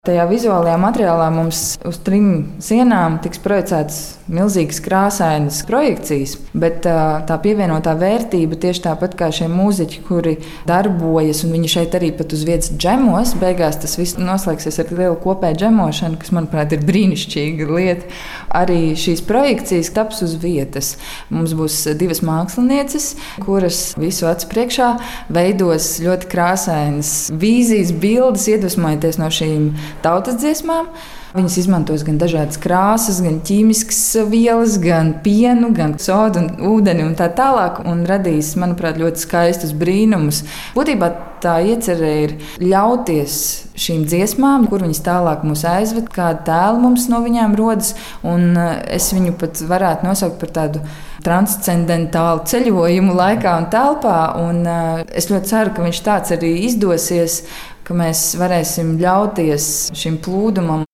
Tajā vizuālajā materiālā mums uz 3 sienām tiks projicētas milzīgas krāsainas projekcijas, bet tā pievienotā vērtība tieši tāpat kā šie mūziķi, kuri darbojas, un viņi šeit arī pat uz vietas džemos, beigās tas viss noslēgsies ar lielu kopēju džemošanu, kas, manuprāt, ir brīnišķīga lieta. Arī šīs projekcijas taps uz vietas. Mums būs 2 mākslinieces, kuras visu acu priekšā veidos ļoti krāsainas vīzijas, bildes, iedvesmojoties no šīm tautas dziesmām. Viņas izmantos gan dažādas krāsas, gan ķīmiskas vielas, gan pienu, gan sodu un ūdeni un tā tālāk, un radīs, manuprāt, ļoti skaistus brīnumus. Būtībā tā iecerē ir ļauties šīm dziesmām, kur viņas tālāk mūs aizved, kāda tēla mums no viņām rodas, un es viņu pat varētu nosaukt par tādu transcendentālu ceļojumu laikā un telpā, un es ļoti ceru, ka viņš tāds arī izdosies, ka mēs varēsim ļauties šim plūdumam.